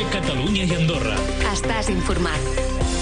Catalunya i Andorra. Estàs informat.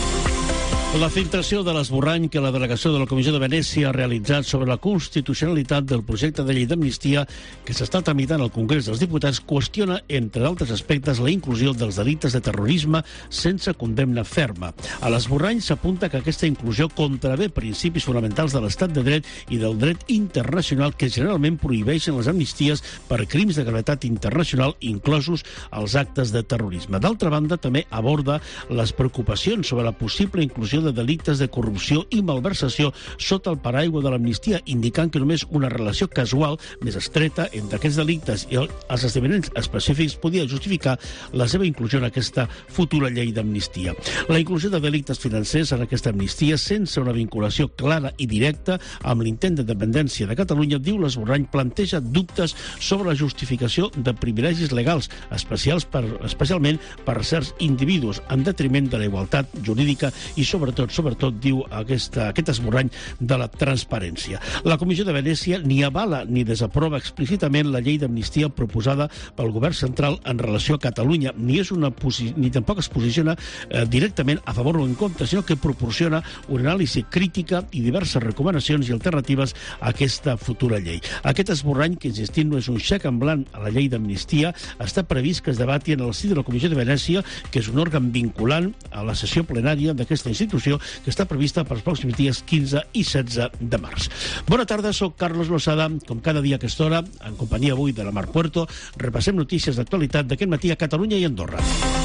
La filtració de l'esborrany que la delegació de la Comissió de Venècia ha realitzat sobre la constitucionalitat del projecte de llei d'amnistia que s'està tramitant al Congrés dels Diputats qüestiona, entre d'altres aspectes, la inclusió dels delictes de terrorisme sense condemna ferma. A l'esborrany s'apunta que aquesta inclusió contravé principis fonamentals de l'estat de dret i del dret internacional que generalment prohibeixen les amnisties per crims de gravetat internacional, inclosos els actes de terrorisme. D'altra banda, també aborda les preocupacions sobre la possible inclusió de delictes de corrupció i malversació sota el paraigua de l'amnistia, indicant que només una relació casual més estreta entre aquests delictes i els esdeveniments específics podia justificar la seva inclusió en aquesta futura llei d'amnistia. La inclusió de delictes financers en aquesta amnistia sense una vinculació clara i directa amb l'intent de dependència de Catalunya, diu l'esborrany, planteja dubtes sobre la justificació de privilegis legals especialment per certs individus en detriment de la igualtat jurídica i sobretot, diu aquest esborrany, de la transparència. La Comissió de Venècia ni avala ni desaprova explícitament la llei d'amnistia proposada pel govern central en relació a Catalunya, ni tampoc es posiciona directament a favor o en contra, sinó que proporciona una anàlisi crítica i diverses recomanacions i alternatives a aquesta futura llei. Aquest esborrany, que insistim no és un xec en blanc a la llei d'amnistia, està previst que es debati en el si de la Comissió de Venècia, que és un òrgan vinculant a la sessió plenària d'aquesta institució, que està prevista pels pròxims dies 15 i 16 de març. Bona tarda, soc Carlos Losada. Com cada dia a aquesta hora, en companyia avui de la Mar Puerto, repassem notícies d'actualitat d'aquest matí a Catalunya i Andorra.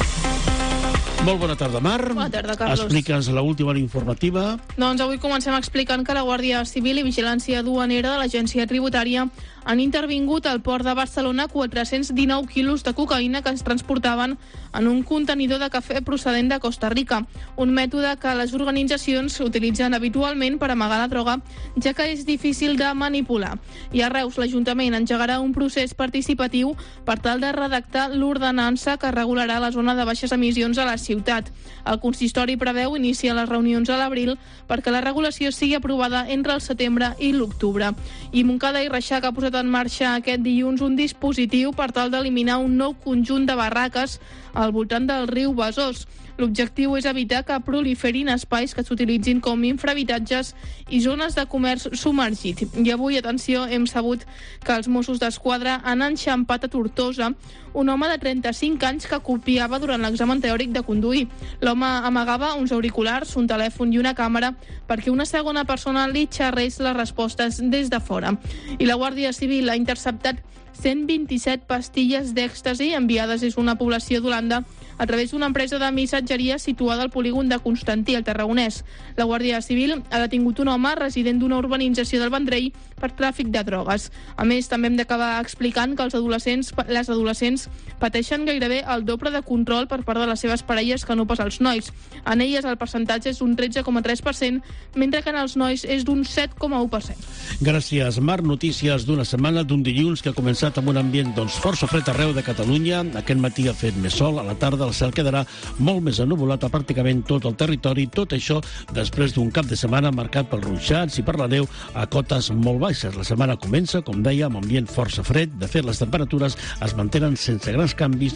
Molt bona tarda, Mar. Bona tarda, Carlos. Explica'ns l'última hora informativa. Doncs avui comencem explicant que la Guàrdia Civil i Vigilància Duanera de l'Agència Tributària han intervingut al port de Barcelona 419 quilos de cocaïna que es transportaven en un contenidor de cafè procedent de Costa Rica, un mètode que les organitzacions utilitzen habitualment per amagar la droga, ja que és difícil de manipular. I a Reus, l'Ajuntament engegarà un procés participatiu per tal de redactar l'ordenança que regularà la zona de baixes emissions a la ciutat. El consistori preveu iniciar les reunions a l'abril perquè la regulació sigui aprovada entre el setembre i l'octubre. I Montcada i Reixac ha posat en marxa aquest dilluns un dispositiu per tal d'eliminar un nou conjunt de barraques al voltant del riu Besòs. L'objectiu és evitar que proliferin espais que s'utilitzin com infrahabitatges i zones de comerç submergit. I avui, atenció, hem sabut que els Mossos d'Esquadra han enxampat a Tortosa un home de 35 anys que copiava durant l'examen teòric de conduir. L'home amagava uns auriculars, un telèfon i una càmera perquè una segona persona li xerrés les respostes des de fora. I la Guàrdia Civil ha interceptat 127 pastilles d'èxtasi enviades des d'una població d'Holanda a través d'una empresa de missatgeria situada al polígon de Constantí, al Tarragonès. La Guàrdia Civil ha detingut un home resident d'una urbanització del Vendrell per tràfic de drogues. A més, també hem d'acabar explicant que les adolescents pateixen gairebé el doble de control per part de les seves parelles que no pas els nois. En elles el percentatge és d'un 13,3%, mentre que en els nois és d'un 7,1%. Gràcies, Mar. Notícies d'una setmana, d'un dilluns que ha començat amb un ambient força fred arreu de Catalunya. Aquest matí ha fet més sol, a la tarda el cel quedarà molt més ennuvolat a pràcticament tot el territori, tot això després d'un cap de setmana marcat pels ruixats i per la neu a cotes molt baixes. La setmana comença, com deia, amb ambient força fred. De fet, les temperatures es mantenen sense grans canvis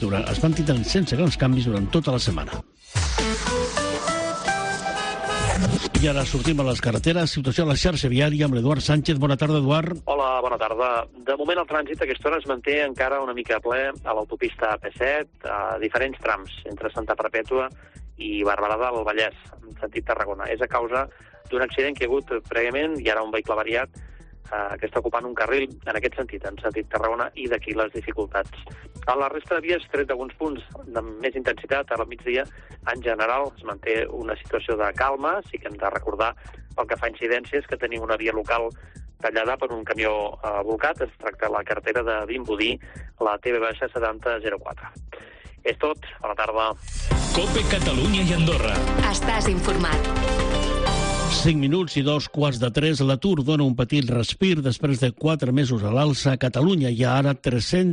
durant tota la setmana. I ara sortim a les carreteres. Situació a la xarxa viària amb l'Eduard Sánchez. Bona tarda, Eduard. Hola, bona tarda. De moment el trànsit a aquesta hora es manté encara una mica ple a l'autopista AP7, a diferents trams entre Santa Perpètua i Barberà del Vallès, en sentit Tarragona. És a causa d'un accident que hi ha hagut prèviament i ara un vehicle variat que està ocupant un carril en aquest sentit, en sentit Tarragona, i d'aquí les dificultats. A la resta de vies, tret d'alguns punts de més intensitat, al migdia, en general es manté una situació de calma. Sí que hem de recordar, pel que fa a incidències, que tenim una via local tallada per un camió volcat. Es tracta de la carretera de Vimbodí, la TV-7004. És tot. Bona tarda. COPE Catalunya i Andorra. Estàs informat. 5 minuts i 2:15. L'atur dona un petit respir després de 4 mesos a l'alça. A Catalunya hi ha ara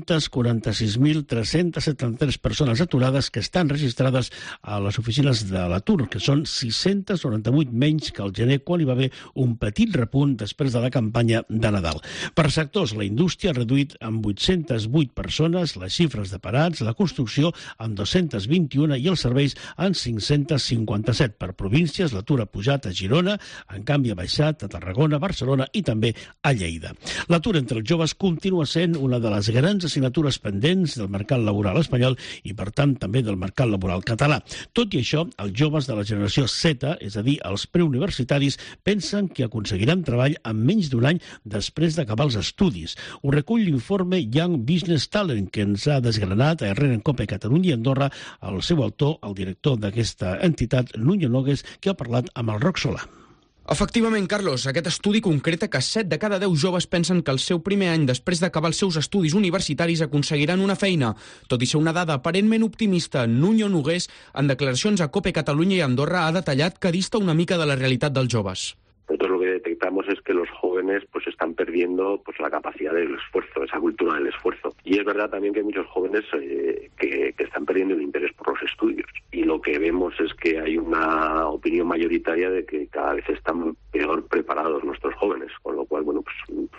346.373 persones aturades que estan registrades a les oficines de l'atur, que són 698 menys que al gener, quan hi va haver un petit repunt després de la campanya de Nadal. Per sectors, la indústria ha reduït amb 808 persones, les xifres de parats, la construcció amb 221 i els serveis amb 557. Per províncies, l'atur ha pujat a Girona, en canvi ha baixat a Tarragona, Barcelona i també a Lleida. L'atur entre els joves continua sent una de les grans assignatures pendents del mercat laboral espanyol i, per tant, també del mercat laboral català. Tot i això, els joves de la generació Z, és a dir, els preuniversitaris, pensen que aconseguiran treball en menys d'un any després d'acabar els estudis. Ho recull l'informe Young Business Talent, que ens ha desgranat a RN Cope Catalunya i Andorra el seu autor, el director d'aquesta entitat, Nuño Nogués, que ha parlat amb el Roc Solà. Efectivament, Carlos, aquest estudi concreta que 7 de cada 10 joves pensen que el seu primer any després d'acabar els seus estudis universitaris aconseguiran una feina. Tot i ser una dada aparentment optimista, Nuño Nogués, en declaracions a Cope Catalunya i Andorra, ha detallat que dista una mica de la realitat dels joves. Nosotros lo que detectamos es que los jóvenes pues están perdiendo pues la capacidad del esfuerzo, esa cultura del esfuerzo. Y es verdad también que hay muchos jóvenes que están perdiendo el interés por los estudios. Y lo que vemos es que hay una opinión mayoritaria de que cada vez están peor preparados nuestros jóvenes, con lo cual, bueno, pues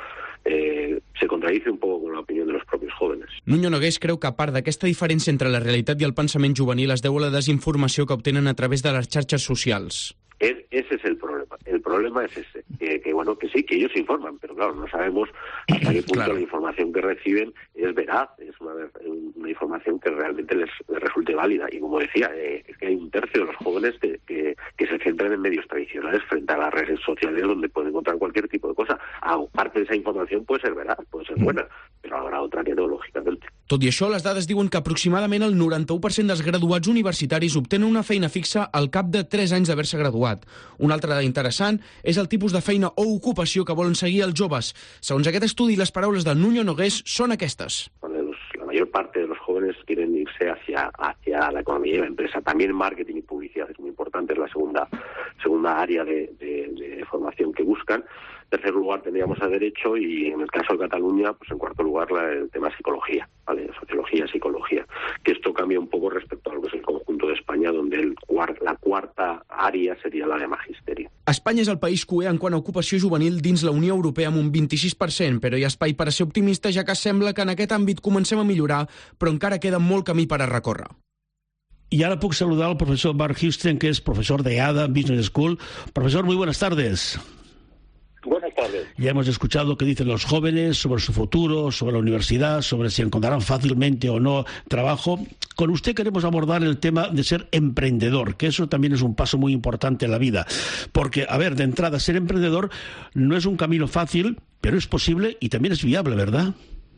se contradice un poco con la opinión de los propios jóvenes. Nuño Nogués creu que a part d'aquesta diferència entre la realitat i el pensament juvenil es deu a la desinformació que obtenen a través de les xarxes socials. Ese es el problema. El problema es ese, que bueno, que sí, que ellos informan, pero claro, no sabemos hasta qué punto la información que reciben es veraz, es una información que realmente les resulte válida. Y como decía, es que hay un tercio de los jóvenes que se centran en medios tradicionales frente a las redes sociales, donde pueden encontrar cualquier tipo de cosa. Aparte de esa información puede ser veraz, puede ser buena, però habrá otra que no, lógicamente. Tot i això, les dades diuen que aproximadament el 91% dels graduats universitaris obtenen una feina fixa al cap de 3 anys d'haver-se graduat. Una altra dada interessant és el tipus de feina o ocupació que volen seguir els joves. Segons aquest estudi, les paraules de Nuño Nogués són aquestes. La mayor parte de los jóvenes quieren irse hacia la economía y la empresa. También marketing y publicidad es muy importante, es la segunda área de formación que buscan. En tercer lugar tendríamos a Derecho y en el caso de Cataluña, pues en cuarto lugar el tema Psicología, ¿vale? Sociología, Psicología. Que esto cambia un poco respecto a lo que es el conjunto de España, donde la cuarta àrea seria la de Magisterio. Espanya és el país cuer en quant a ocupació juvenil dins la Unió Europea amb un 26%, però hi ha espai per a ser optimista, ja que sembla que en aquest àmbit comencem a millorar, però encara queda molt camí per a recórrer. Y ahora puedo saludar al profesor Mark Houston, que es profesor de ADA Business School. Profesor, muy buenas tardes. Buenas tardes. Ya hemos escuchado lo que dicen los jóvenes sobre su futuro, sobre la universidad, sobre si encontrarán fácilmente o no trabajo. Con usted queremos abordar el tema de ser emprendedor, que eso también es un paso muy importante en la vida. Porque, a ver, de entrada, ser emprendedor no es un camino fácil, pero es posible y también es viable, ¿verdad?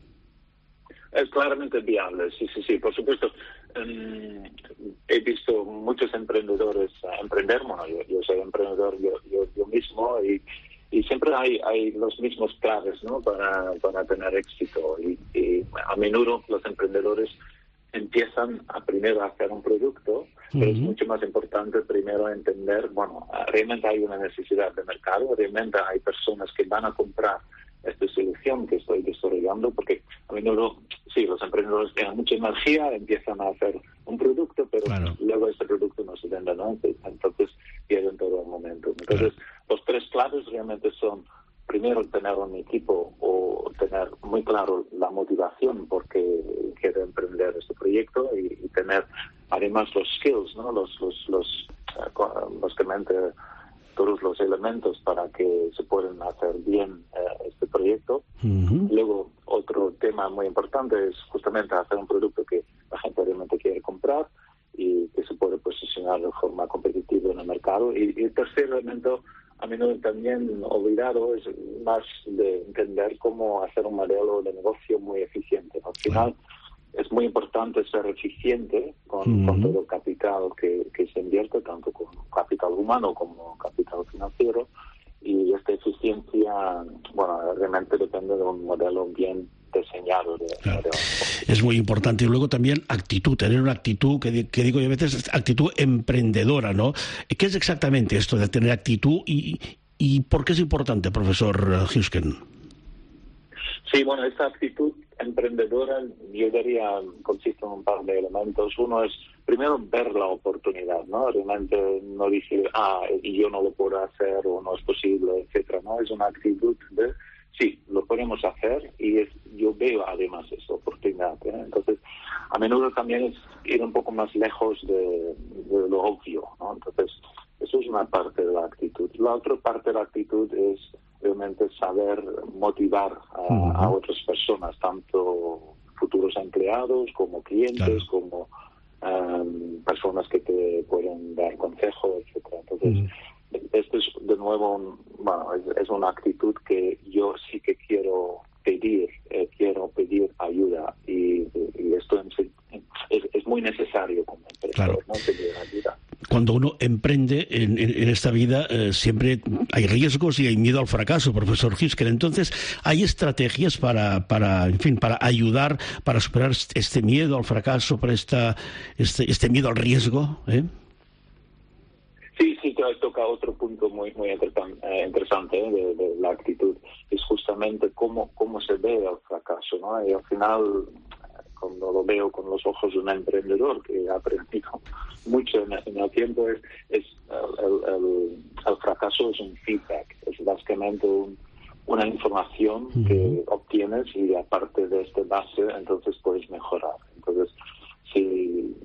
Es claramente viable, sí, por supuesto. He visto muchos emprendedores emprender, bueno, yo soy emprendedor yo mismo y siempre hay los mismos claves, ¿no? para tener éxito y a menudo los emprendedores empiezan primero a hacer un producto, pero es mucho más importante primero entender, bueno, realmente hay una necesidad de mercado, realmente hay personas que van a comprar esta solución que estoy desarrollando, porque a menudo, sí, los emprendedores tienen mucha energía, empiezan a hacer un producto, pero luego ese producto no se vende, ¿no? Entonces pierden todo el momento. Entonces, los 3 claves realmente son, primero, tener un equipo o tener muy claro la motivación porque quiere emprender este proyecto y tener además los skills, ¿no? Básicamente todos los elementos para que se puedan hacer bien este proyecto. Luego, otro tema muy importante es justamente hacer un producto que la gente realmente quiere comprar y que se puede posicionar de forma competitiva en el mercado. Y el tercer elemento, a menudo también olvidado, es más de entender cómo hacer un modelo de negocio muy eficiente. Al final, es muy importante ser eficiente con todo el capital que se invierte, tanto con capital humano como capital financiero, y esta eficiencia, bueno, realmente depende de un modelo bien diseñado. Claro. Es muy importante. Y luego también actitud, tener una actitud, que digo yo a veces, actitud emprendedora, ¿no? ¿Qué es exactamente esto de tener actitud y por qué es importante, profesor Huisken? Sí, bueno, esta actitud emprendedora, yo diría, consiste en un par de elementos. Uno es, primero, ver la oportunidad, ¿no? Realmente no decir, y yo no lo puedo hacer o no es posible, etcétera, ¿no? Es una actitud de, sí, lo podemos hacer y yo veo además esa oportunidad, ¿eh? Entonces, a menudo también es ir un poco más lejos de lo obvio, ¿no? Entonces, eso es una parte de la actitud. La otra parte de la actitud es realmente saber motivar a otras personas, tanto futuros empleados como clientes, como personas que te pueden dar consejo, etcétera. Entonces, esto es de nuevo es una actitud que yo sí que quiero pedir ayuda y esto es muy necesario como emprendedor, ¿no? Pedir ayuda. Cuando uno emprende en esta vida siempre hay riesgos y hay miedo al fracaso, profesor Huisken. Entonces, ¿hay estrategias para ayudar, para superar este miedo al fracaso, para este miedo al riesgo? Sí, toca otro punto muy interesante de la actitud. Es justamente cómo se ve el fracaso, ¿no? Y al final, cuando lo veo con los ojos de un emprendedor que ha aprendido mucho en el tiempo, el fracaso es un feedback, es básicamente una información que obtienes y aparte de esta base, entonces puedes mejorar. Entonces, si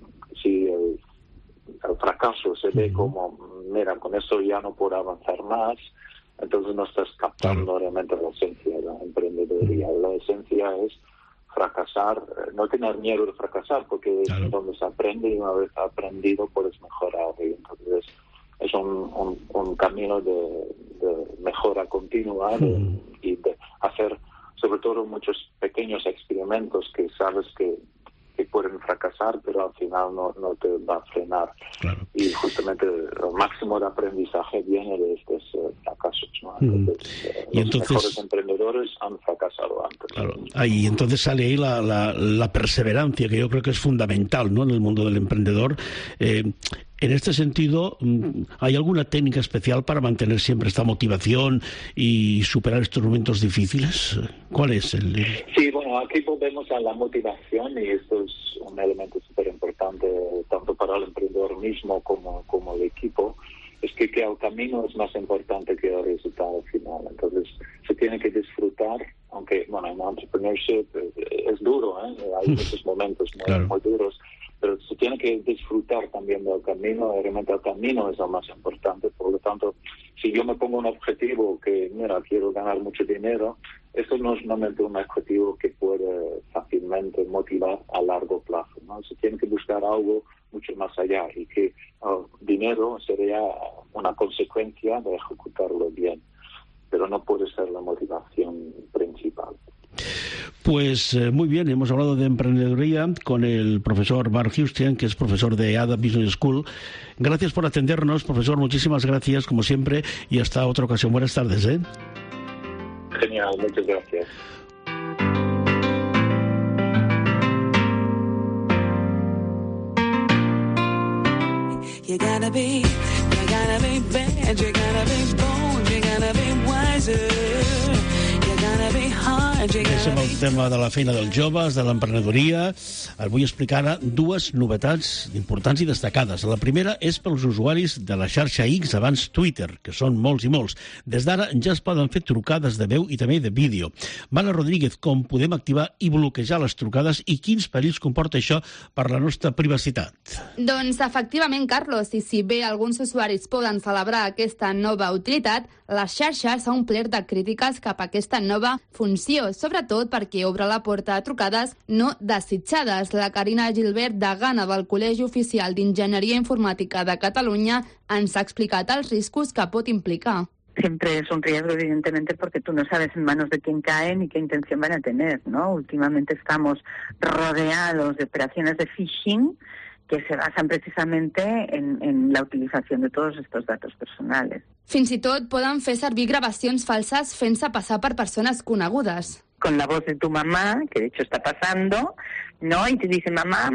el fracaso se ve como, mira, con esto ya no puedo avanzar más, entonces no estás captando realmente la esencia de la emprendeduría. La esencia es fracasar, no tener miedo de fracasar, porque es donde se aprende y una vez aprendido puedes mejorar. Y entonces es un camino de mejora continua y de hacer sobre todo muchos pequeños experimentos que sabes que pueden fracasar, pero al final no te va a frenar. Claro. Y justamente el máximo de aprendizaje viene de estos fracasos, ¿no? Entonces, los mejores emprendedores han fracasado antes. Claro. Y entonces sale ahí la perseverancia, que yo creo que es fundamental, ¿no?, en el mundo del emprendedor. En este sentido, ¿hay alguna técnica especial para mantener siempre esta motivación y superar estos momentos difíciles? ¿Cuál es el...? Sí, bueno, aquí volvemos a la motivación y esto es un elemento súper importante tanto para el emprendedor mismo como el equipo. Es que el camino es más importante que el resultado final. Entonces, se tiene que disfrutar, aunque, bueno, en entrepreneurship es duro, ¿eh? Hay muchos momentos muy duros, pero se tiene que disfrutar también del camino. Realmente el camino es lo más importante. Por lo tanto, si yo me pongo un objetivo que, mira, quiero ganar mucho dinero, esto no es normalmente un objetivo que puede fácilmente motivar a largo plazo, ¿no? Se tiene que buscar algo mucho más allá y que dinero sería una consecuencia de ejecutarlo bien, pero no puede ser la motivación principal. Pues muy bien, hemos hablado de emprendeduría con el profesor Mark Huisken, que es profesor de ADA Business School. Gracias por atendernos, profesor, muchísimas gracias, como siempre, y hasta otra ocasión. Buenas tardes, ¿eh? Genial, muchas gracias. You gotta be bad, you gotta be bold, you gotta be wiser, you gotta be hard, you Deixem gotta el be... tema de la feina dels joves, de l'emprenedoria. El vull explicar ara dues novetats importants i destacades. La primera és pels usuaris de la xarxa X, abans Twitter, que són molts i molts. Des d'ara ja es poden fer trucades de veu i també de vídeo. Mala Rodríguez, com podem activar i bloquejar les trucades i quins perills comporta això per la nostra privacitat? Doncs efectivament, Carlos, i si bé alguns usuaris poden celebrar aquesta nova utilitat, la xarxa s'ha omplert de crítiques cap a aquesta nova funció, sobretot perquè obre la porta a trucades no desitjades. La Carina Gilbert, degana del Col·legi Oficial d'Enginyeria Informàtica de Catalunya, ens ha explicat els riscos que pot implicar. Siempre es un riesgo, evidentemente, porque tú no sabes en manos de quién caen y qué intención van a tener, ¿no? Últimamente estamos rodeados de operaciones de phishing que se basan precisamente en la utilización de todos estos datos personales. Fins i tot poden fer servir gravacions falses fent-se passar per persones conegudes. con la voz de tu mamá, que de hecho está pasando, ¿no? Y te dice, mamá,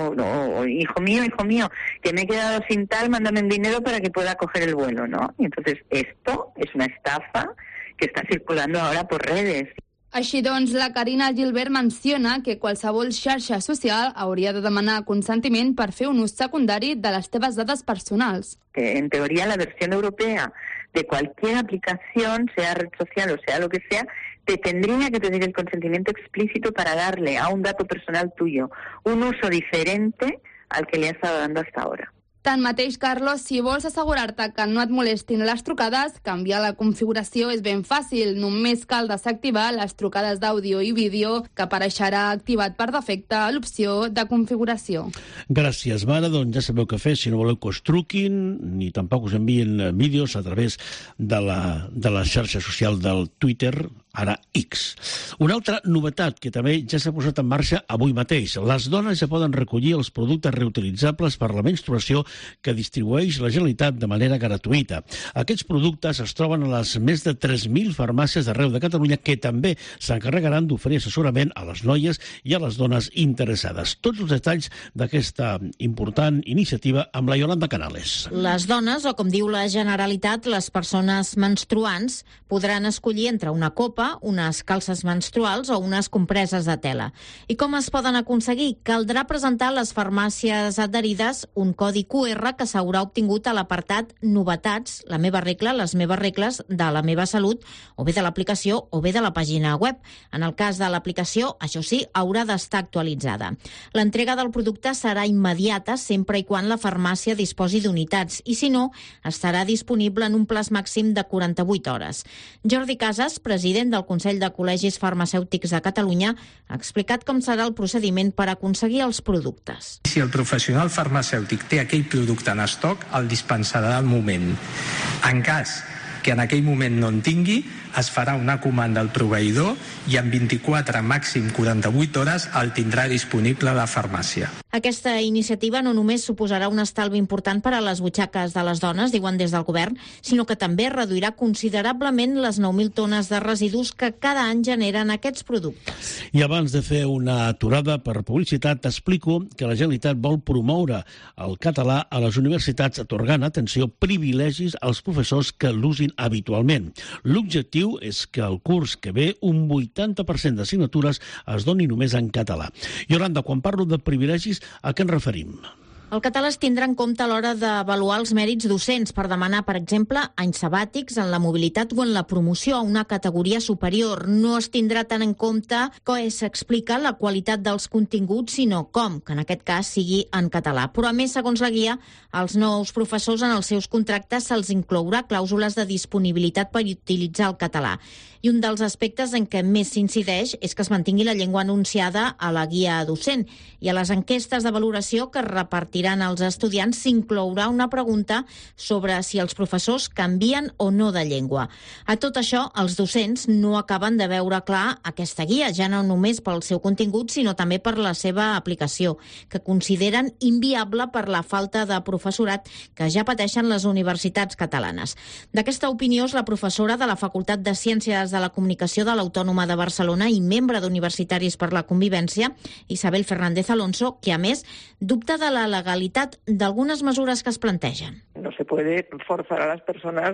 o hijo mío, que me he quedado sin tal, mándame un dinero para que pueda coger el vuelo, ¿no? Y entonces esto es una estafa que està circulant ara per redes. Així doncs, la Carina Gilbert menciona que qualsevol xarxa social hauria de demanar consentiment per fer un ús secundari de les teves dades personals. Que en teoría la versión europea de cualquier aplicación, sea red social o sea lo que sea, te tendría que pedir el consentimiento explícito para darle a un dato personal tuyo un uso diferente al que le has estado dando hasta ahora. Tanmateix, Carlos, si vols assegurar-te que no et molestin les trucades, canviar la configuració és ben fàcil. Només cal desactivar les trucades d'àudio i vídeo, que apareixerà activat per defecte a l'opció de configuració. Gràcies, Mara. Doncs ja sabeu què fer. Si no voleu que us truquin, ni tampoc us envien vídeos a través de la xarxa social del Twitter, ara X. Una altra novetat que també ja s'ha posat en marxa avui mateix. Les dones ja poden recollir els productes reutilitzables per la menstruació que distribueix la Generalitat de manera gratuïta. Aquests productes es troben a les més de 3.000 farmàcies d'arreu de Catalunya que també s'encarregaran d'oferir assessorament a les noies i a les dones interessades. Tots els detalls d'aquesta important iniciativa amb la Yolanda Canales. Les dones, o com diu la Generalitat, les persones menstruants, podran escollir entre una copa, unes calces menstruals o unes compreses de tela. I com es poden aconseguir? Caldrà presentar a les farmàcies adherides un codi QR que s'haurà obtingut a l'apartat Novetats, la meva regla, les meves regles de la meva salut, o bé de l'aplicació o bé de la pàgina web. En el cas de l'aplicació, això sí, haurà d'estar actualitzada. L'entrega del producte serà immediata sempre i quan la farmàcia disposi d'unitats i, si no, estarà disponible en un plaç màxim de 48 hores. Jordi Casas, president del Consell de Col·legis Farmacèutics de Catalunya, ha explicat com serà el procediment per aconseguir els productes. Si el professional farmacèutic té aquell producte en estoc, el dispensarà al moment. En cas que en aquell moment no en tingui, es farà una comanda al proveïdor i en 24, màxim 48 hores, el tindrà disponible a la farmàcia. Aquesta iniciativa no només suposarà un estalvi important per a les butxaques de les dones, diuen des del govern, sinó que també reduirà considerablement les 9.000 tones de residus que cada any generen aquests productes. I abans de fer una aturada per publicitat, t'explico que la Generalitat vol promoure el català a les universitats atorgant, atenció, privilegis als professors que l'usin habitualment. L'objectiu és que el curs que ve un 80% d'assignatures es doni només en català. Yolanda, quan parlo de privilegis, a què ens referim? El català es tindrà en compte a l'hora d'avaluar els mèrits docents per demanar, per exemple, anys sabàtics en la mobilitat o en la promoció a una categoria superior. No es tindrà tant en compte que s'explica la qualitat dels continguts, sinó com, que en aquest cas sigui en català. Però a més, segons la guia, als nous professors en els seus contractes se'ls inclourà clàusules de disponibilitat per utilitzar el català. I un dels aspectes en què més s'incideix és que es mantingui la llengua anunciada a la guia docent. I a les enquestes de valoració que repartiran als estudiants s'inclourà una pregunta sobre si els professors canvien o no de llengua. A tot això, els docents no acaben de veure clar aquesta guia, ja no només pel seu contingut, sinó també per la seva aplicació, que consideren inviable per la falta de professorat que ja pateixen les universitats catalanes. D'aquesta opinió és la professora de la Facultat de Ciències de la Comunicació de l'Autònoma de Barcelona i membre d'Universitaris per la Convivència, Isabel Fernández Alonso, que a més dubta de la legalitat d'algunes mesures que es plantegen. No se puede forzar a las personas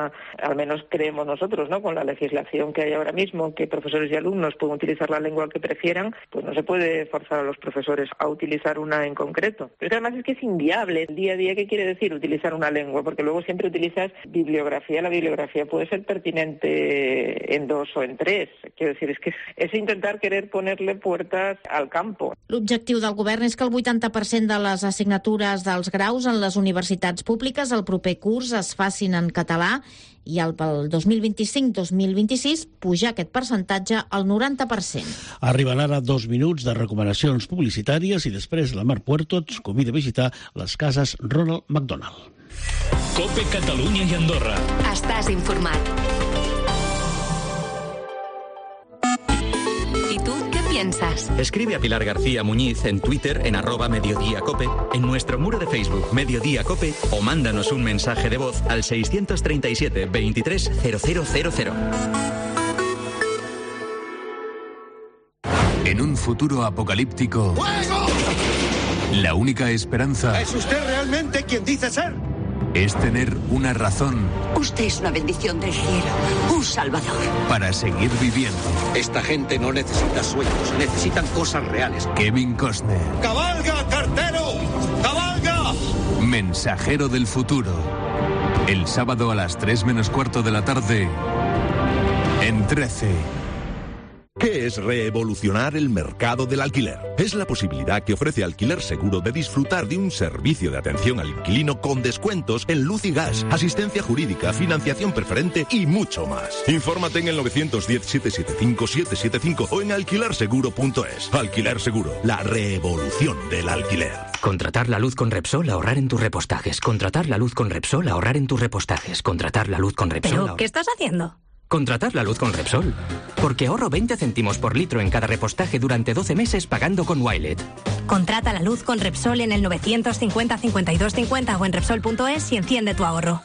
al menos creemos nosotros, ¿no? Con la legislación que hay ahora mismo, que profesores y alumnos pueden utilizar la lengua que prefieran, pues no se puede forzar a los profesores a utilizar una en concreto. Pero que además es que es inviable el día a día. ¿Qué quiere decir utilizar una lengua? Porque luego siempre utilizas bibliografía. La bibliografía puede ser pertinente en 2 o en 3. Quiero decir, es que es intentar querer ponerle puertas al campo. L'objectiu del govern és que el 80% de les assignatures dels graus en les universitats públiques el proper curs es facin en català i pel 2025-2026 pujar aquest percentatge al 90%. Arriben ara 2 minuts de recomanacions publicitàries i després la Mar Puerto ens convida a visitar les cases Ronald McDonald. COPE Catalunya i Andorra. Estàs informat. ¿Y tú qué piensas? Escribe a Pilar García Muñiz en Twitter en @mediodíacope, en nuestro muro de Facebook Mediodía Cope o mándanos un mensaje de voz al 637 23 0000. En un futuro apocalíptico, la única esperanza ¿Es usted realmente quien dice ser? es tener una razón Usted es una bendición del cielo, un salvador. para seguir viviendo. Esta gente no necesita sueños, necesitan cosas reales. Kevin Costner, ¡Cabalga, cartero! ¡Cabalga! mensajero del futuro. El sábado a las 3 menos cuarto de la tarde, en 13. ¿Qué es revolucionar el mercado del alquiler? Es la posibilidad que ofrece Alquiler Seguro de disfrutar de un servicio de atención al inquilino con descuentos en luz y gas, asistencia jurídica, financiación preferente y mucho más. Infórmate en el 910-775-775 o en alquilerseguro.es. Alquiler Seguro, la revolución del alquiler. Contratar la luz con Repsol, ahorrar en tus repostajes. Contratar la luz con Repsol, ahorrar en tus repostajes. Contratar la luz con Repsol. ¿Pero qué estás haciendo? Contratar la luz con Repsol. Porque ahorro 20 céntimos por litro en cada repostaje durante 12 meses pagando con Wilet. Contrata la luz con Repsol en el 950 52 50 o en Repsol.es y enciende tu ahorro.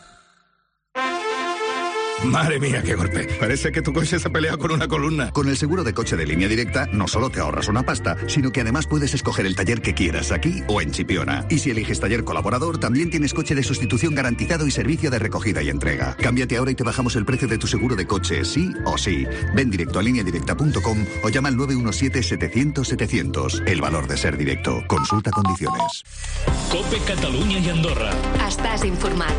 Madre mía, qué golpe. Parece que tu coche se ha peleado con una columna. Con el seguro de coche de Línea Directa, no solo te ahorras una pasta, sino que además puedes escoger el taller que quieras, aquí o en Chipiona. Y si eliges taller colaborador, también tienes coche de sustitución garantizado y servicio de recogida y entrega. Cámbiate ahora y te bajamos el precio de tu seguro de coche, sí o sí. Ven directo a lineadirecta.com o llama al 917-700-700. El valor de ser directo. Consulta condiciones. Cope Catalunya i Andorra. Estàs informat.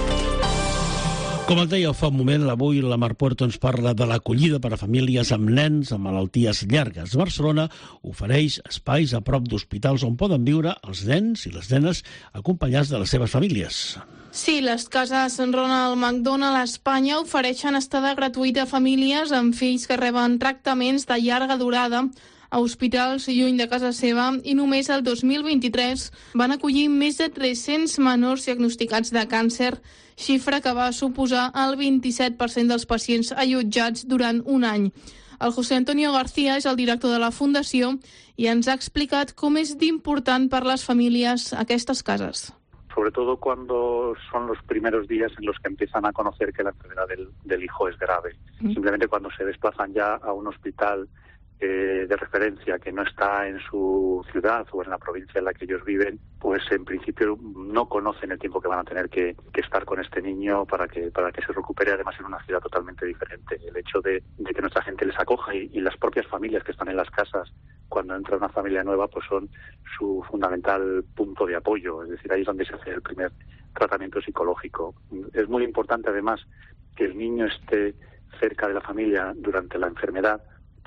Com et deia fa un moment, avui la Mar Puerto ens parla de l'acollida per a famílies amb nens amb malalties llargues. Barcelona ofereix espais a prop d'hospitals on poden viure els nens i les nenes acompanyats de les seves famílies. Sí, les cases Ronald McDonald a Espanya ofereixen estada gratuïta a famílies amb fills que reben tractaments de llarga durada a hospitals lluny de casa seva i només el 2023 van acollir més de 300 menors diagnosticats de càncer, xifra que va suposar el 27% dels pacients allotjats durant un any. El José Antonio García és el director de la Fundació i ens ha explicat com és d'important per les famílies aquestes cases. Sobre todo cuando son los primeros días en los que empiezan a conocer que la enfermedad del hijo es grave. Simplemente cuando se desplazan ya a un hospital de referencia que no está en su ciudad o en la provincia en la que ellos viven, pues en principio no conocen el tiempo que van a tener que estar con este niño para que se recupere, además en una ciudad totalmente diferente. El hecho de que nuestra gente les acoja y las propias familias que están en las casas cuando entra una familia nueva, pues son su fundamental punto de apoyo, es decir, ahí es donde se hace el primer tratamiento psicológico. Es muy importante además que el niño esté cerca de la familia durante la enfermedad,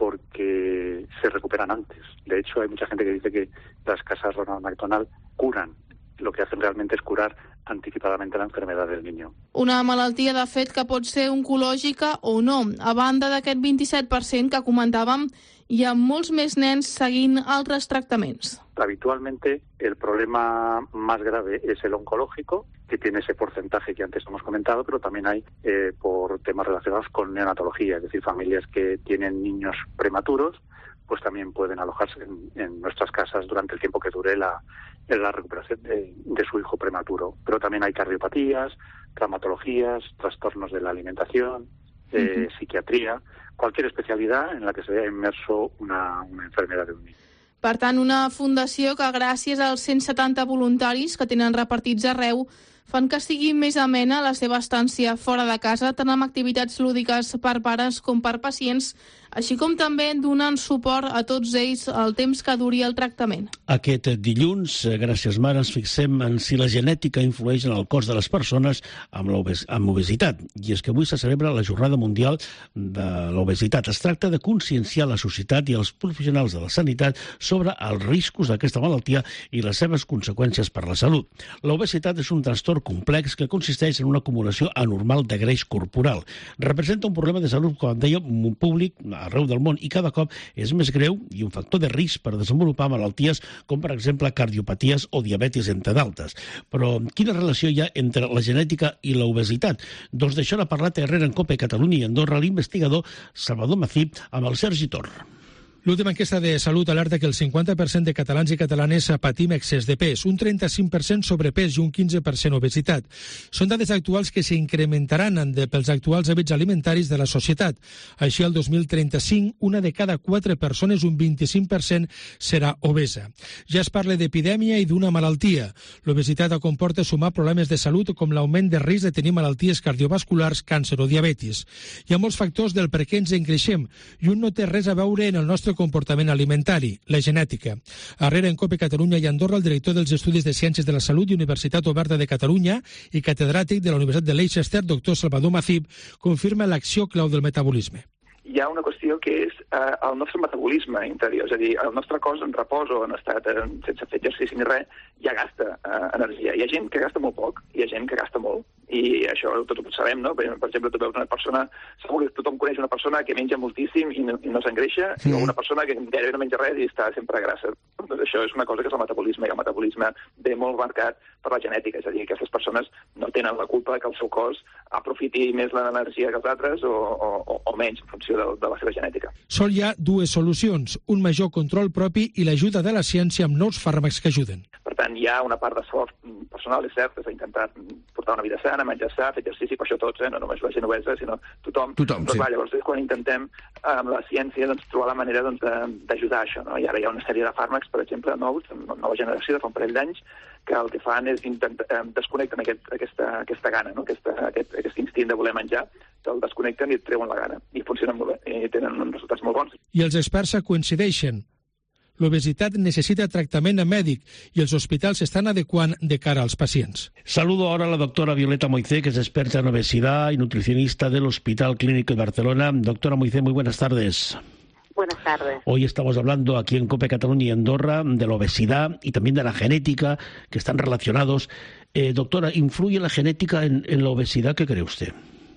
porque se recuperan antes. De hecho, hay mucha gente que dice que las casas Ronald McDonald curan. Lo que hacen realmente es curar anticipadamente la enfermedad del niño. Una malaltia, de fet, que pot ser oncològica o no. A banda d'aquest 27% que comentàvem, hi ha molts més nens seguint altres tractaments. Habitualmente el problema más grave es el oncológico, que tiene ese porcentaje que antes hemos comentado, pero también hay por temas relacionados con neonatología, es decir, familias que tienen niños prematuros, pues también pueden alojarse en nuestras casas durante el tiempo que dure la recuperación de su hijo prematuro. Pero también hay cardiopatías, traumatologías, trastornos de la alimentación, psiquiatría, cualquier especialidad en la que se vea inmerso una enfermedad de un niño. Per tant, una fundació que gràcies als 170 voluntaris que tenen repartits arreu fan que sigui més amena la seva estància fora de casa, tant amb activitats lúdiques per pares com per pacients, així com també donant suport a tots ells el temps que duri el tractament. Aquest dilluns, gràcies Mar, ens fixem en si la genètica influeix en el cos de les persones amb obesitat. I és que avui se celebra la Jornada Mundial de l'Obesitat. Es tracta de conscienciar la societat i els professionals de la sanitat sobre els riscos d'aquesta malaltia i les seves conseqüències per la salut. L'obesitat és un trastorn complex que consisteix en una acumulació anormal de greix corporal. Representa un problema de salut, com deia, públic arreu del món i cada cop és més greu i un factor de risc per desenvolupar malalties com, per exemple, cardiopaties o diabetis, entre d'altres. Però quina relació hi ha entre la genètica i l'obesitat? Doncs d'això n'ha parlat Herrera en Cope Catalunya i Andorra l'investigador Salvador Mací amb el Sergi Tor. L'última enquesta de Salut alerta que el 50% de catalans i catalanes patim excés de pes, un 35% sobrepès i un 15% obesitat. Són dades actuals que s'incrementaran pels actuals hàbits alimentaris de la societat. Així, al 2035, una de cada 4 persones, un 25%, serà obesa. Ja es parla d'epidèmia i d'una malaltia. L'obesitat comporta sumar problemes de salut com l'augment de risc de tenir malalties cardiovasculars, càncer o diabetis. Hi ha molts factors del per què ens engreixem i un no té res a veure en el nostre comportament alimentari, la genètica. Arrere en COPE Catalunya i Andorra, el director dels Estudis de Ciències de la Salut i Universitat Oberta de Catalunya i catedràtic de la Universitat de Leicester, doctor Salvador Macip, confirma l'acció clau del metabolisme. Hi ha una qüestió que és el nostre metabolisme interior, és a dir, el nostre cos en repòs o en estat sense fer exercici ni res, ja gasta energia. Hi ha gent que gasta molt poc, hi ha gent que gasta molt, i això tots ho sabem, no? Per exemple, tu veus una persona, segur que tothom coneix una persona que menja moltíssim i no s'engreixa, o una persona que gairebé no menja res i està sempre grassa. Doncs això és una cosa que és el metabolisme, i el metabolisme ve molt marcat per la genètica, és a dir, que aquestes persones no tenen la culpa que el seu cos aprofiti més l'energia que els altres o menys, en funció de la seva genètica. Sol hi ha dues solucions, un major control propi i l'ajuda de la ciència amb nous fàrmacs que ajuden. Per tant, hi ha una part d'esforç personal, és cert, és intentar portar una vida sana, menjar sa, fer exercici, per això tots, no només la gent obesa, sinó tothom. Sí. Llavors és quan intentem amb la ciència trobar la manera d'ajudar això. I ara hi ha una sèrie de fàrmacs, per exemple, nous, nova generació de fa un parell d'anys, que el que fan és desconnecten aquesta gana, aquest instint de voler menjar, el desconnecten i et treuen la gana. I funcionen molt bé, i tenen uns resultats molt bons. I els experts coincideixen. L'obesitat necesita tractament mèdic y los hospitales se están adecuando de cara a los pacientes. Saludo ahora a la doctora Violeta Moisé, que es experta en obesidad y nutricionista del Hospital Clínico de Barcelona. Doctora Moisé, muy buenas tardes. Buenas tardes. Hoy estamos hablando aquí en COPE Cataluña y Andorra de la obesidad y también de la genética, que están relacionados. Doctora, ¿influye la genética en la obesidad? ¿Qué cree usted?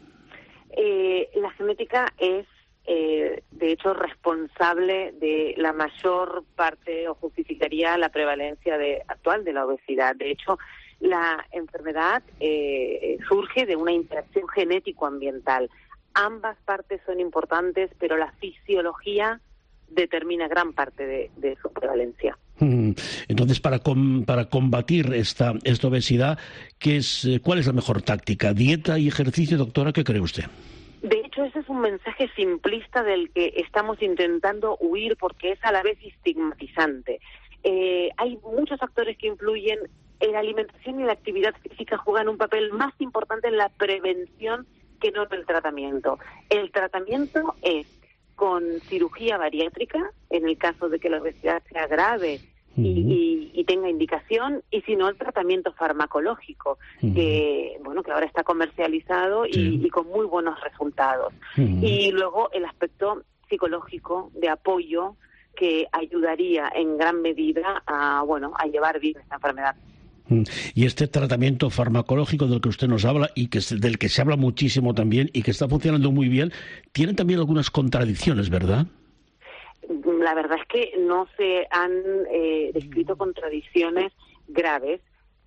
La genética es de hecho responsable de la mayor parte o justificaría la prevalencia actual de la obesidad. De hecho, la enfermedad surge de una interacción genético-ambiental. Ambas partes son importantes, pero la fisiología determina gran parte de su prevalencia. Entonces, para combatir esta obesidad, ¿cuál es la mejor táctica? ¿Dieta y ejercicio, doctora? ¿Qué cree usted? De hecho, ese es un mensaje simplista del que estamos intentando huir porque es a la vez estigmatizante. Hay muchos factores que influyen. La alimentación y la actividad física juegan un papel más importante en la prevención que no en el tratamiento. El tratamiento es con cirugía bariátrica, en el caso de que la obesidad sea grave y tenga indicación, y si no, el tratamiento farmacológico, que ahora está comercializado y con muy buenos resultados. Y luego el aspecto psicológico de apoyo que ayudaría en gran medida a llevar bien esta enfermedad. Y este tratamiento farmacológico del que usted nos habla y del que se habla muchísimo también y que está funcionando muy bien, tiene también algunas contradicciones, ¿verdad? La verdad es que no se han descrito contradicciones graves,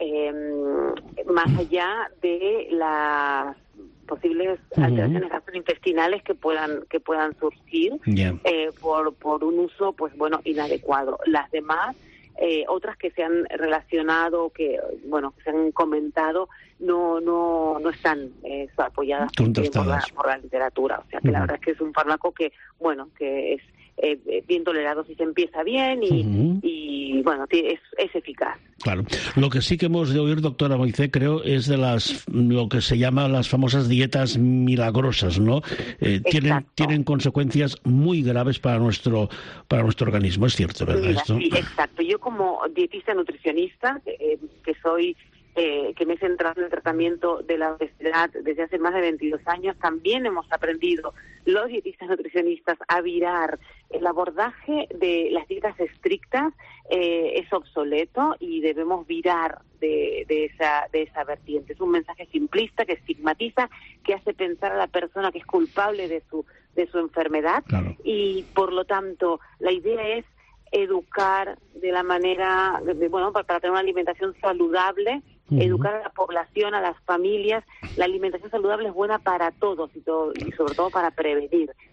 más allá de las posibles alteraciones gastrointestinales que puedan surgir por un uso inadecuado. Las demás, otras que se han relacionado, que se han comentado, no están apoyadas por la literatura. O sea que la verdad es que es un fármaco que es bien tolerado si se empieza bien y es eficaz. Claro. Lo que sí que hemos de oír, doctora Moisé, creo, es de lo que se llama las famosas dietas milagrosas, ¿no? Tienen consecuencias muy graves para nuestro organismo, es cierto, ¿verdad? Mira, sí, exacto. Yo como dietista nutricionista, que me he centrado en el tratamiento de la obesidad desde hace más de 22 años, también hemos aprendido los dietistas nutricionistas a virar. El abordaje de las dietas estrictas es obsoleto y debemos virar de esa vertiente. Es un mensaje simplista que estigmatiza, que hace pensar a la persona que es culpable de su enfermedad. Claro. Y por lo tanto la idea es educar de la manera, para tener una alimentación saludable, educar a la población, a las familias. La alimentación saludable es buena para todos y sobre todo para prevenir.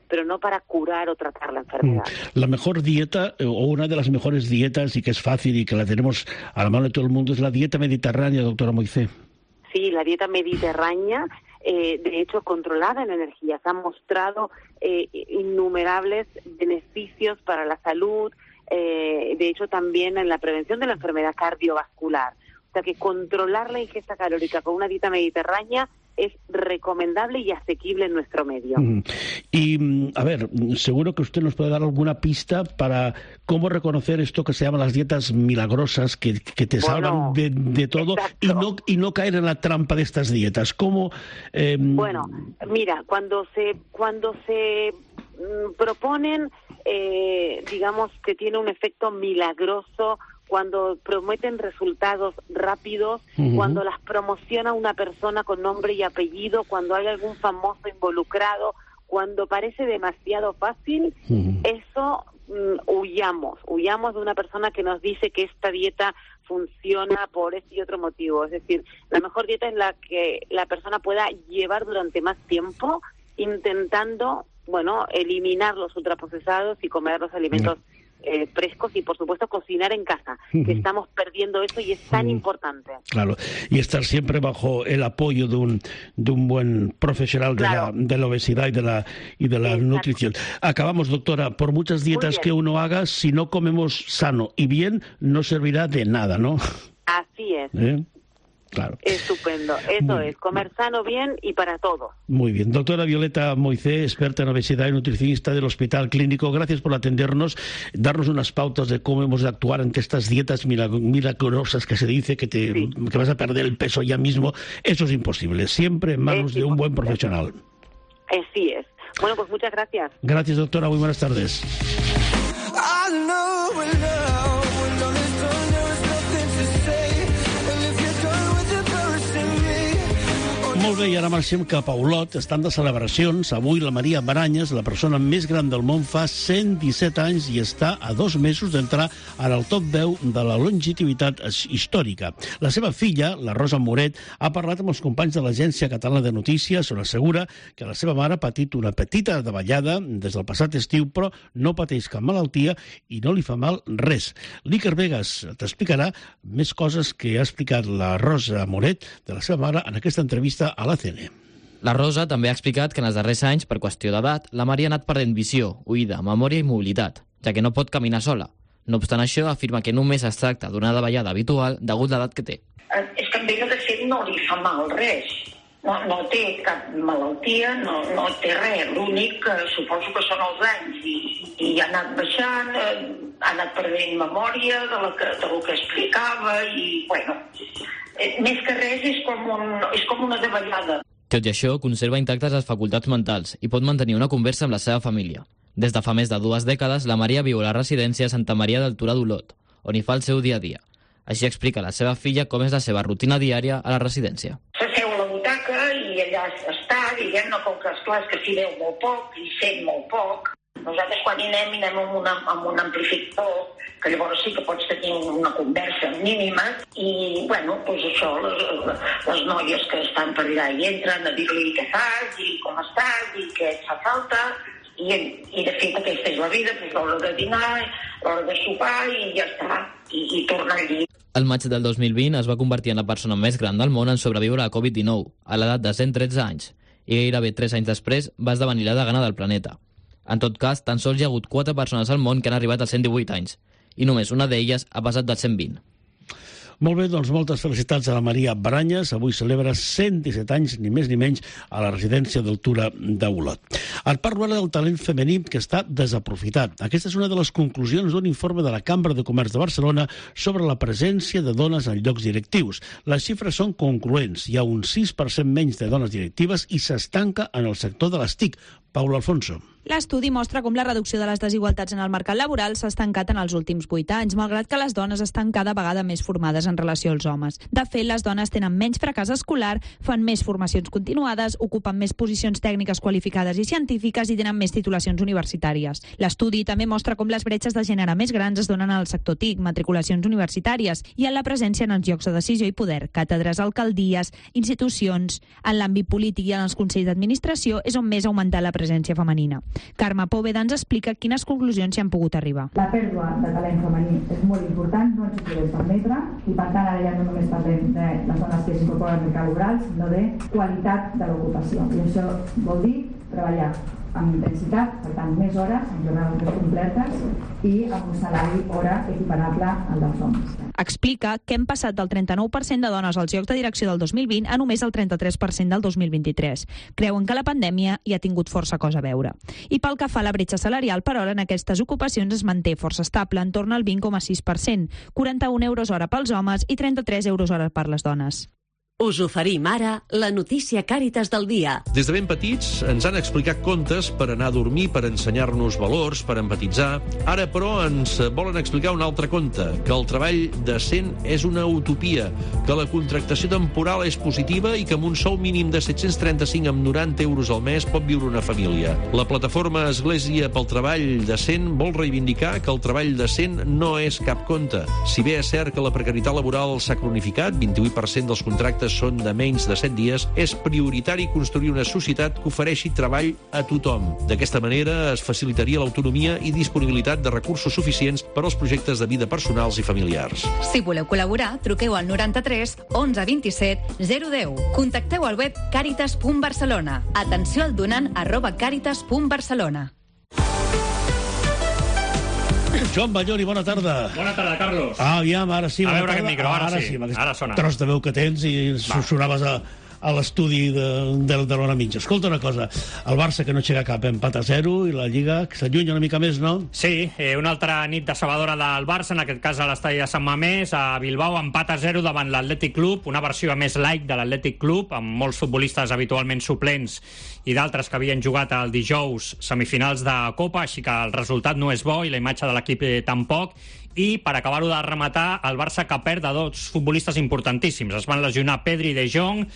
pero no para curar o tratar la enfermedad. La mejor dieta, o una de las mejores dietas, y que es fácil y que la tenemos a la mano de todo el mundo, es la dieta mediterránea, doctora Moisés. Sí, la dieta mediterránea, de hecho, controlada en energías, ha mostrado innumerables beneficios para la salud, de hecho también en la prevención de la enfermedad cardiovascular. O sea que controlar la ingesta calórica con una dieta mediterránea es recomendable y asequible en nuestro medio. Y, a ver, seguro que usted nos puede dar alguna pista para cómo reconocer esto que se llaman las dietas milagrosas, que te salvan de todo, y no caer en la trampa de estas dietas. ¿Cómo? Bueno, mira, cuando se proponen, digamos, que tiene un efecto milagroso, cuando prometen resultados rápidos, cuando las promociona una persona con nombre y apellido, cuando hay algún famoso involucrado, cuando parece demasiado fácil, eso huyamos de una persona que nos dice que esta dieta funciona por este y otro motivo. Es decir, la mejor dieta es la que la persona pueda llevar durante más tiempo, intentando, eliminar los ultraprocesados y comer los alimentos frescos y, por supuesto, cocinar en casa, que estamos perdiendo eso y es tan importante. Claro, y estar siempre bajo el apoyo de un buen profesional de la obesidad y de la nutrición. Acabamos, doctora, por muchas dietas que uno haga, si no comemos sano y bien, no servirá de nada, ¿no? Así es. Claro. Estupendo, eso es, comer sano, bien y para todos. Muy bien. Doctora Violeta Moisés, experta en obesidad y nutricionista del Hospital Clínico, gracias por atendernos, darnos unas pautas de cómo hemos de actuar ante estas dietas milagrosas que se dice que vas a perder el peso ya mismo. Eso es imposible, siempre en manos de un buen profesional. Así es. Bueno, pues muchas gracias. Gracias, doctora, muy buenas tardes. Molt bé, i ara marxem cap a Olot. Estan de celebracions. Avui la Maria Baranyes, la persona més gran del món, fa 117 anys i està a 2 mesos d'entrar en el top 10 de la longitivitat històrica. La seva filla, la Rosa Moret, ha parlat amb els companys de l'Agència Catalana de Notícies, on assegura que la seva mare ha patit una petita davallada des del passat estiu, però no pateix cap malaltia i no li fa mal res. l'Iker Vegas t'explicarà més coses que ha explicat la Rosa Moret de la seva mare en aquesta entrevista a l'ACN. La Rosa també ha explicat que en els darrers anys, per qüestió d'edat, la Maria ha anat perdent visió, oïda, memòria i mobilitat, ja que no pot caminar sola. No obstant això, afirma que només es tracta d'una davallada habitual degut a l'edat que té. És que a ella, de fet, no li fa mal res. No té cap malaltia, no té res. L'únic que suposo que són els anys i ha anat baixant, ha anat perdent memòria del que explicava i, bueno, més que res és com una davallada. Tot i això, conserva intactes les facultats mentals i pot mantenir una conversa amb la seva família. Des de fa més de 2 dècades, la Maria viu a la residència Santa Maria del Turó d'Olot, on hi fa el seu dia a dia. Així explica a la seva filla com és la seva rutina diària a la residència. S'asseu a la butaca i allà està, diguem-ne, com que esclar és que s'hi veu molt poc i sent molt poc. Nosaltres quan hi anem amb un amplificador, que llavors sí que pots tenir una conversa mínima i, bueno, doncs això, les noies que estan per allà i entren a dir-li què fas i com estàs i què et fa falta i de fet aquesta és la vida, doncs l'hora de dinar, l'hora de sopar i ja està, i tornar al llit. El maig del 2020 es va convertir en la persona més gran del món en sobreviure a Covid-19, a l'edat de 113 anys, i gairebé 3 anys després va esdevenir la degana del planeta. En tot cas, tan sols hi ha hagut 4 persones al món que han arribat als 118 anys, i només una d'elles ha passat dels 120. Molt bé, doncs moltes felicitats a la Maria Baranyes. Avui celebra 117 anys, ni més ni menys, a la residència del Turó d'Olot. Et parlo ara del talent femení que està desaprofitat. Aquesta és una de les conclusions d'un informe de la Cambra de Comerç de Barcelona sobre la presència de dones en llocs directius. Les xifres són concloents. Hi ha un 6% menys de dones directives i s'estanca en el sector de les TIC. Paula Alfonso. L'estudi mostra com la reducció de les desigualtats en el mercat laboral s'ha estancat en els últims 8 anys, malgrat que les dones estan cada vegada més formades en relació als homes. De fet, les dones tenen menys fracàs escolar, fan més formacions continuades, ocupen més posicions tècniques qualificades i científiques i tenen més titulacions universitàries. L'estudi també mostra com les bretxes de gènere més grans es donen al sector TIC, matriculacions universitàries i en la presència en els llocs de decisió i poder, càtedres, alcaldies, institucions, en l'àmbit polític i en els consells d'administració és on més ha augmentat la presència femenina. Carme Póveda ens explica quines conclusions s'hi han pogut arribar. La pèrdua de talent femení és molt important, no ens ho podem permetre, i per tant ara ja no només parlem de les dones que s'incorporen al mercat laboral, sinó de qualitat de l'ocupació. I això vol dir treballar amb intensitat, per tant, més hores, amb jornades més completes i amb un salari hora equiparable al dels homes. Explica que hem passat del 39% de dones als llocs de direcció del 2020 a només el 33% del 2023. Creuen que la pandèmia hi ha tingut força cosa a veure. I pel que fa a la bretxa salarial, per hora, en aquestes ocupacions es manté força estable, en torn al 20,6%, 41 euros hora pels homes i 33 euros hora per les dones. Us oferim ara la notícia Càritas del dia. Des de ben petits ens han explicat contes per anar a dormir, per ensenyar-nos valors, per empatitzar. Ara, però, ens volen explicar un altre conte, que el treball decent és una utopia, que la contractació temporal és positiva i que amb un sou mínim de 735 amb 90 euros al mes pot viure una família. La plataforma Església pel Treball Decent vol reivindicar que el treball decent no és cap conte. Si bé és cert que la precarietat laboral s'ha cronificat, 28% dels contractes són de menys de 7 dies, és prioritari construir una societat que ofereixi treball a tothom. D'aquesta manera es facilitaria l'autonomia i disponibilitat de recursos suficients per als projectes de vida personals i familiars. Si voleu col·laborar, truqueu al 93 11 27 010. Contacteu al web caritas.barcelona. Atenció al donant @caritas.barcelona. Joan Ballori, bona tarda. Bona tarda, Carlos. Aviam, ara sí. A veure aquest micro, ara sí. Ara sona. Tros de veu que tens i sonaves a l'estudi de l'hora mitja. Escolta una cosa, el Barça que no aixeca cap, empat a 0, i la Lliga que s'allunya una mica més, no? Sí, una altra nit decebedora del Barça, en aquest cas a l'estadi de Sant Mamés, a Bilbao, empat a 0 davant l'Atlètic Club, una versió a més light de l'Atlètic Club, amb molts futbolistes habitualment suplents i d'altres que havien jugat el dijous semifinals de Copa, així que el resultat no és bo i la imatge de l'equip tampoc. I, per acabar-ho de rematar, el Barça que perd de dos futbolistes importantíssims. Es van lesionar Pedri i De Jong.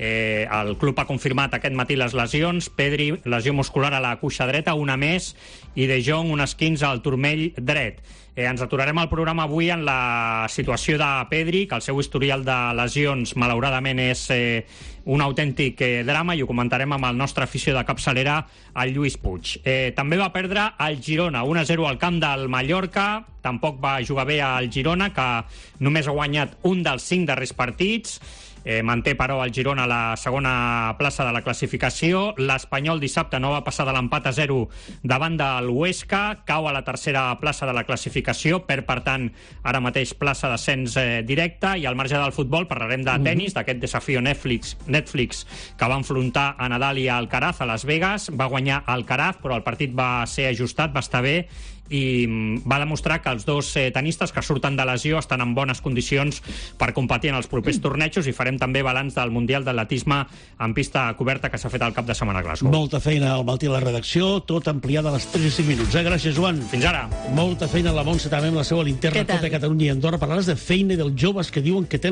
El club ha confirmat aquest matí les lesions. Pedri, lesió muscular a la cuixa dreta, una més, i De Jong, un esquinç al turmell dret. Ens aturarem al programa avui en la situació de Pedri, que el seu historial de lesions, malauradament, és un autèntic drama, i ho comentarem amb el nostre afició de capçalera, el Lluís Puig. També va perdre el Girona, 1-0 al camp del Mallorca. Tampoc va jugar bé al Girona, que només ha guanyat un dels 5 darrers partits. Manté, però, el Girona a la segona plaça de la classificació. L'Espanyol dissabte no va passar de l'empat a 0 davant del Huesca, cau a la tercera plaça de la classificació, per tant, ara mateix plaça d'ascens directe. I al marge del futbol parlarem de tennis, d'aquest desafió Netflix que va enfrontar a Nadal i a Alcaraz a Las Vegas. Va guanyar Alcaraz, però el partit va ser ajustat, va estar bé, i va demostrar que els dos tenistes que surten de lesió estan en bones condicions per competir en els propers tornejos, i farem també balanç del Mundial d'Atletisme en pista coberta que s'ha fet al cap de setmana a Glasgow. Molta feina al matí a la redacció, tot ampliada a les 3 i 5 minuts. Gràcies, Joan. Fins ara. Molta feina a la Montse també amb la seva linterna Cope Catalunya i Andorra. Parlaràs de feina i dels joves que diuen que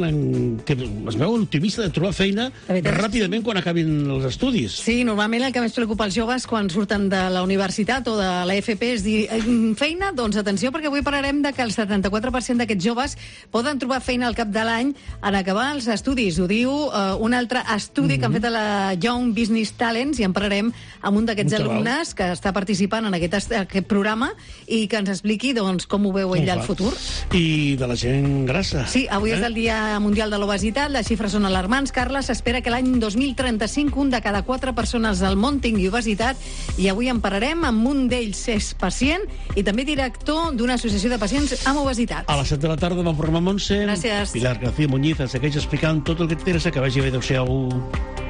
es veuen optimistes de trobar feina ràpidament quan acabin els estudis. Sí, normalment el que més preocupa els joves quan surten de la universitat o de la FP és dir feina, doncs atenció, perquè avui parlarem de que el 74% d'aquests joves poden trobar feina al cap de l'any en acabar els estudis. Ho diu un altre estudi que han fet a la Young Business Talents, i en parlarem amb un d'aquests alumnes que està participant en aquest programa i que ens expliqui doncs, com ho veu ell al futur. I de la gent grassa. Sí, avui és el Dia Mundial de l'Obesitat, les xifres són alarmants, Carles. S'espera que l'any 2035 un de cada 4 persones del món tingui obesitat, i avui en parlarem amb un d'ells és pacient i també director d'una associació de pacients amb obesitat. A les 7 de la tarda vam programa Montse. Gràcies. Pilar García Muñiz ens segueix explicant tot el que t'interessa. Que vagi bé, adéu-siau.